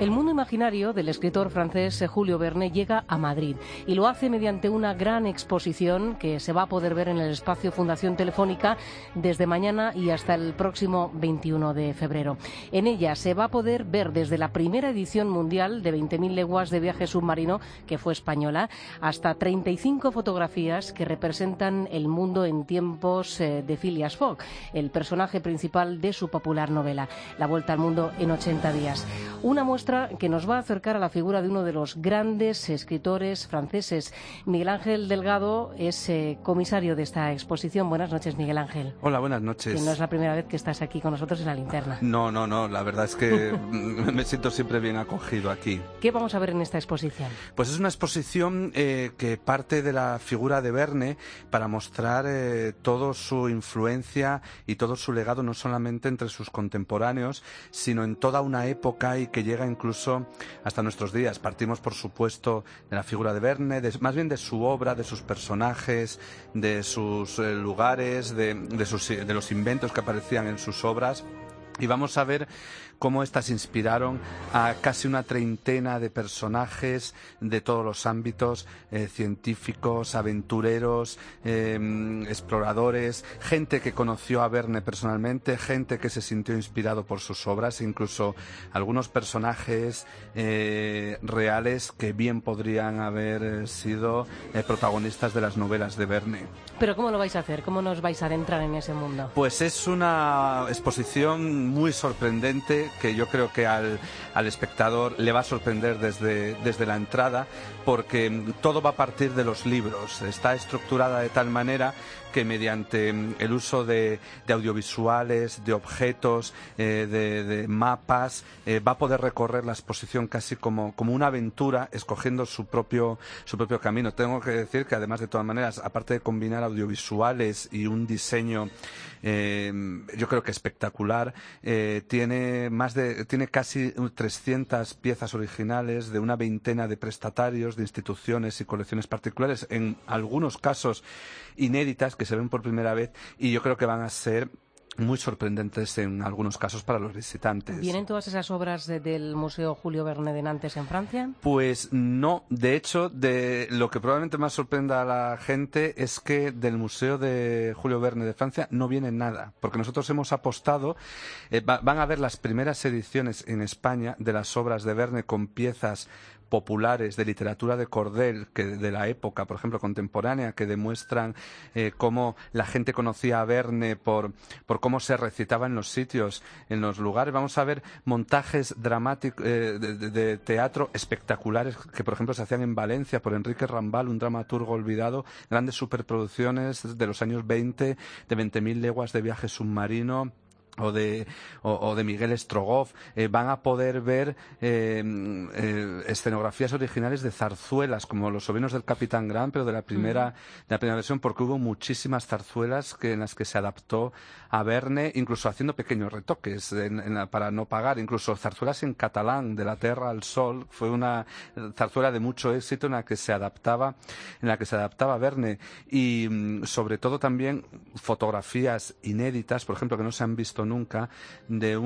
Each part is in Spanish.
El mundo imaginario del escritor francés Julio Verne llega a Madrid y lo hace mediante una gran exposición que se va a poder ver en el espacio Fundación Telefónica desde mañana y hasta el próximo 21 de febrero. En ella se va a poder ver desde la primera edición mundial de 20.000 leguas de viaje submarino, que fue española, hasta 35 fotografías que representan el mundo en tiempos de Phileas Fogg, el personaje principal de su popular novela, La Vuelta al Mundo en 80 días. Una muestra que nos va a acercar a la figura de uno de los grandes escritores franceses. Miguel Ángel Delgado es comisario de esta exposición. Buenas noches, Miguel Ángel. Hola, buenas noches. Que no es la primera vez que estás aquí con nosotros en La Linterna. No, la verdad es que me siento siempre bien acogido aquí. ¿Qué vamos a ver en esta exposición? Pues es una exposición que parte de la figura de Verne para mostrar toda su influencia y todo su legado, no solamente entre sus contemporáneos, sino en toda una época y que llega incluso hasta nuestros días. Partimos, por supuesto, de la figura de Verne, más bien de su obra, de sus personajes, de sus lugares, de los inventos que aparecían en sus obras. Y vamos a ver cómo éstas inspiraron a casi una treintena de personajes de todos los ámbitos, científicos, aventureros, exploradores, gente que conoció a Verne personalmente, gente que se sintió inspirado por sus obras, incluso algunos personajes reales que bien podrían haber sido protagonistas de las novelas de Verne. ¿Pero cómo lo vais a hacer? ¿Cómo nos vais a adentrar en ese mundo? Pues es una exposición muy sorprendente que yo creo que al espectador le va a sorprender desde la entrada, porque todo va a partir de los libros. Está estructurada de tal manera que mediante el uso de audiovisuales, de objetos, de mapas, va a poder recorrer la exposición casi como una aventura, escogiendo su propio camino. Tengo que decir que, además, de todas maneras, aparte de combinar audiovisuales y un diseño yo creo que espectacular, tiene casi 300 piezas originales de una veintena de prestatarios, de instituciones y colecciones particulares, en algunos casos inéditas, que se ven por primera vez, y yo creo que van a ser muy sorprendentes en algunos casos para los visitantes. ¿Vienen todas esas obras del Museo Julio Verne de Nantes en Francia? Pues no. De hecho, lo que probablemente más sorprenda a la gente es que del Museo de Julio Verne de Francia no viene nada, porque nosotros hemos apostado, van a ver las primeras ediciones en España de las obras de Verne con piezas populares de literatura de cordel de la época, por ejemplo, contemporánea, que demuestran cómo la gente conocía a Verne por cómo se recitaba en los sitios, en los lugares. Vamos a ver montajes dramáticos de teatro espectaculares que, por ejemplo, se hacían en Valencia por Enrique Rambal, un dramaturgo olvidado, grandes superproducciones de los años 20, de 20.000 leguas de viaje submarino, o de Miguel Strogoff. Van a poder ver escenografías originales de zarzuelas, como Los sobrinos del Capitán Grant, pero de la primera versión, porque hubo muchísimas zarzuelas en las que se adaptó a Verne, incluso haciendo pequeños retoques para no pagar, incluso zarzuelas en catalán, de La Terra al Sol. Fue una zarzuela de mucho éxito en la que se adaptaba a Verne, y sobre todo también fotografías inéditas, por ejemplo, que no se han visto nunca, de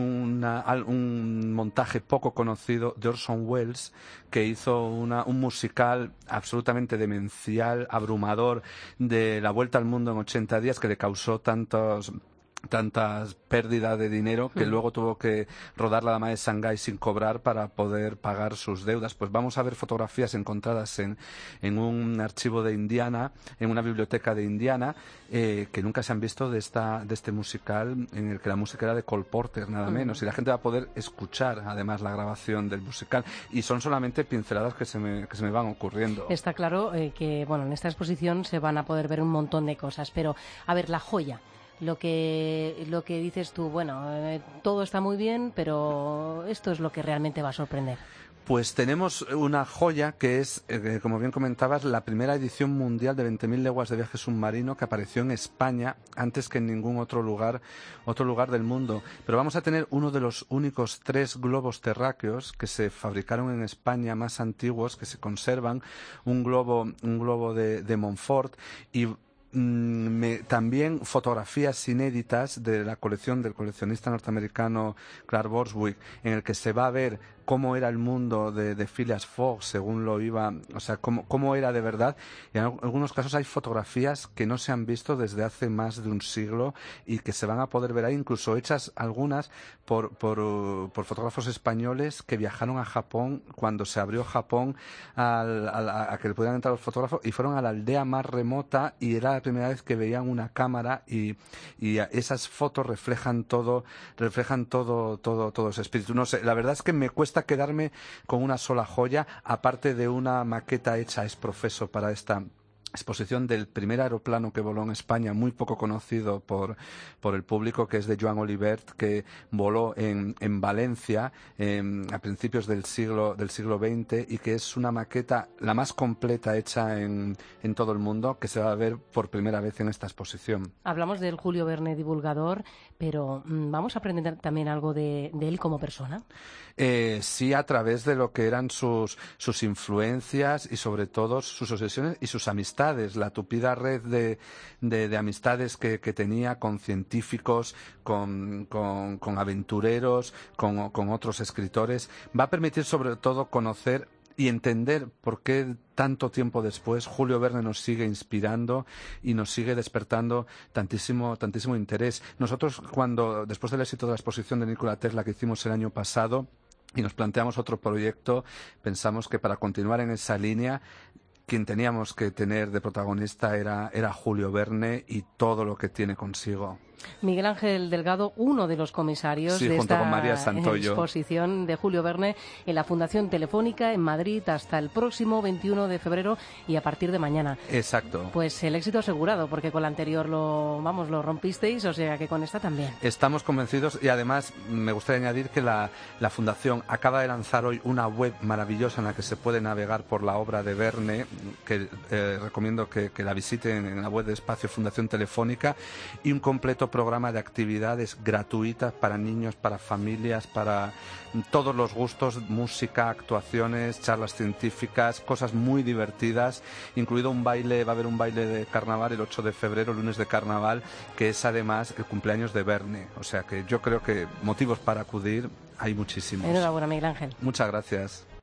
un montaje poco conocido de Orson Welles, que hizo un musical absolutamente demencial, abrumador, de La Vuelta al Mundo en 80 días, que le causó tantas pérdidas de dinero que luego tuvo que rodar La Dama de Shanghái sin cobrar para poder pagar sus deudas. Pues vamos a ver fotografías encontradas en un archivo de Indiana, en una biblioteca de Indiana, que nunca se han visto de este musical, en el que la música era de Cole Porter, nada menos, y la gente va a poder escuchar además la grabación del musical, y son solamente pinceladas que se me van ocurriendo. Está claro que en esta exposición se van a poder ver un montón de cosas, pero a ver, la joya. Lo que dices tú, todo está muy bien, pero esto es lo que realmente va a sorprender. Pues tenemos una joya que es, como bien comentabas, la primera edición mundial de 20.000 leguas de viaje submarino, que apareció en España antes que en ningún otro lugar del mundo. Pero vamos a tener uno de los únicos 3 globos terráqueos que se fabricaron en España, más antiguos, que se conservan, un globo de Montfort, y también fotografías inéditas de la colección del coleccionista norteamericano Clark Borswick, en el que se va a ver cómo era el mundo de Phileas Fogg según lo iba, o sea, cómo era de verdad. Y en algunos casos hay fotografías que no se han visto desde hace más de un siglo y que se van a poder ver ahí, incluso hechas algunas por fotógrafos españoles que viajaron a Japón cuando se abrió Japón a que le pudieran entrar los fotógrafos, y fueron a la aldea más remota y era la primera vez que veían una cámara, y esas fotos reflejan todo ese espíritu. No sé, la verdad es que me cuesta quedarme con una sola joya, aparte de una maqueta hecha ex profeso para esta exposición del primer aeroplano que voló en España, muy poco conocido por el público, que es de Joan Olivert, que voló en Valencia a principios del siglo XX, y que es una maqueta la más completa hecha en todo el mundo, que se va a ver por primera vez en esta exposición. Hablamos del Julio Verne divulgador, pero ¿vamos a aprender también algo de él como persona? Sí, a través de lo que eran sus influencias y sobre todo sus obsesiones y sus amistades, la tupida red de amistades que tenía con científicos, con aventureros, con otros escritores. Va a permitir sobre todo conocer y entender por qué tanto tiempo después Julio Verne nos sigue inspirando y nos sigue despertando tantísimo interés. Nosotros, después del éxito de la exposición de Nikola Tesla que hicimos el año pasado y nos planteamos otro proyecto, pensamos que para continuar en esa línea, quien teníamos que tener de protagonista era Julio Verne y todo lo que tiene consigo. Miguel Ángel Delgado, uno de los comisarios de junto esta con María Santoyo, exposición de Julio Verne en la Fundación Telefónica en Madrid hasta el próximo 21 de febrero y a partir de mañana. Exacto. Pues el éxito asegurado, porque con la anterior lo rompisteis, o sea que con esta también. Estamos convencidos, y además me gustaría añadir que la Fundación acaba de lanzar hoy una web maravillosa en la que se puede navegar por la obra de Verne, que recomiendo que la visiten en la web de Espacio Fundación Telefónica, y un completo programa de actividades gratuitas para niños, para familias, para todos los gustos, música, actuaciones, charlas científicas, cosas muy divertidas, incluido un baile. Va a haber un baile de carnaval el 8 de febrero, lunes de carnaval, que es además el cumpleaños de Verne. O sea que yo creo que motivos para acudir hay muchísimos. Enhorabuena, Miguel Ángel. Muchas gracias.